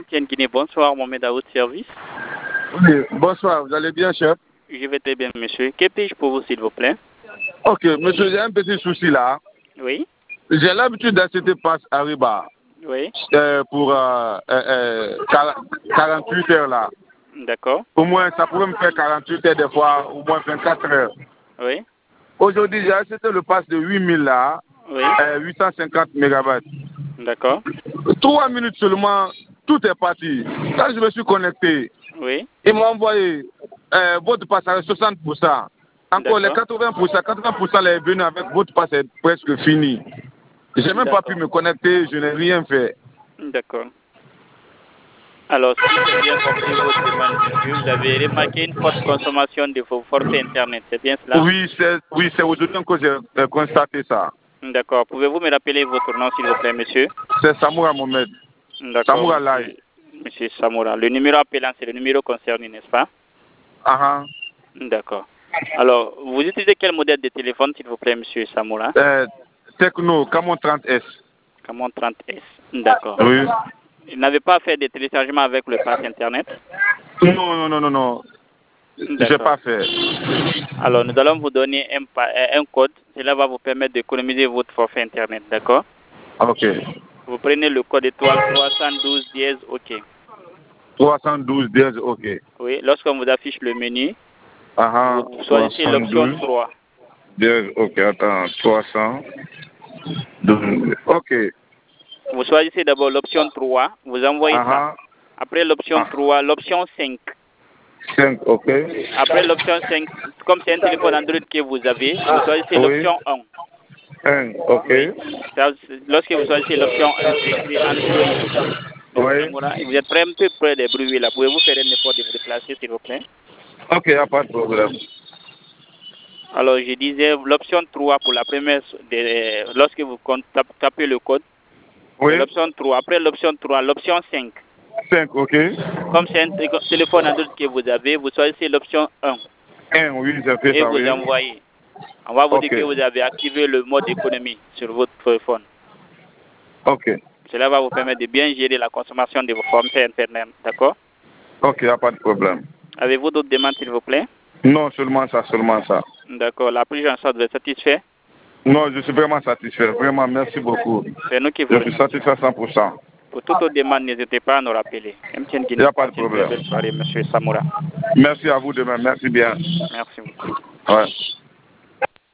MTN Guinée, bonsoir, Mohamed à votre service. Oui, bonsoir, vous allez bien, chef? Je vais très bien, monsieur. Que puis-je pour vous, s'il vous plaît? Ok, monsieur, j'ai un petit souci là. Oui, J'ai l'habitude d'acheter passe Ariba oui, pour 48 heures là. d'accord, Au moins, ça pourrait me faire 48 heures des fois, au moins 24 heures. oui, Aujourd'hui, j'ai acheté le pass de 8000 là, oui, 850 mégabytes. d'accord, 3 minutes seulement, tout est parti. Quand je me suis connecté, oui, ils m'ont envoyé votre passe à 60%. Encore les d'accord, 80% est venu avec votre passe est presque fini. Je n'ai même pas pu d'accord, me connecter, je n'ai rien fait. d'accord. Alors, si j'ai bien compris votre demande, monsieur, vous avez remarqué une forte consommation de vos forfaits Internet, c'est bien cela? Oui, c'est aujourd'hui que j'ai constaté ça. D'accord. Pouvez-vous me rappeler votre nom, s'il vous plaît, monsieur? C'est Samoura Mohamed. D'accord, Samoura Lai. monsieur Samoura. Le numéro appelant, c'est le numéro concerné, n'est-ce pas? Ah, D'accord. Alors, vous utilisez quel modèle de téléphone, s'il vous plaît, monsieur Samoura? Techno, Camon 30S. Camon 30S. D'accord. Oui. Vous n'avez pas fait de téléchargement avec le pass Internet? Non. J'ai D'accord. pas fait. Alors, nous allons vous donner un code. Cela va vous permettre d'économiser votre forfait Internet. D'accord? Ok. Vous prenez le code étoile 312 dièse OK. 312 10, ok. Oui, lorsqu'on vous affiche le menu, Ah, vous choisissez l'option 312 3. 10, ok. Attends, 312. Ok. Vous choisissez d'abord l'option 3. Vous envoyez ça. Ah, Après l'option 3, l'option 5. 5, ok. Après l'option 5, comme c'est un téléphone Android que vous avez, vous choisissez Oui. l'option 1. 1, ok. Oui. Lorsque vous choisissez l'option 1, c'est écrit Android. Monsieur Oui. Samoura, vous êtes un peu près des bruits là. Pouvez-vous faire un effort de vous déplacer, s'il vous plaît? Ok, y a pas de problème. Alors, je disais l'option 3 pour la première, lorsque vous tapez le code, c'est Oui. l'option 3. Après l'option 3, l'option 5. 5, ok. Comme c'est un téléphone Android que vous avez, vous choisissez l'option 1 1, oui, j'ai fait et ça, vous oui. envoyez. On va vous dire Ok. que vous avez activé le mode économie sur votre téléphone. Ok. Cela va vous permettre de bien gérer la consommation de vos forfaits Internet. D'accord? Ok, y a pas de problème. Avez-vous d'autres demandes, s'il vous plaît? Non, seulement ça, seulement ça. D'accord. La prise en charge, vous êtes satisfait? Non, je suis vraiment satisfait. Vraiment, merci beaucoup. C'est nous qui vous Je suis remercions. satisfait à 100%. Pour toute autre demande, n'hésitez pas à nous rappeler. MTN Il n'y Guinée, a pas de passez une très problème. belle soirée, monsieur Samoura. Merci à vous demain. Merci bien. Merci beaucoup. Ouais.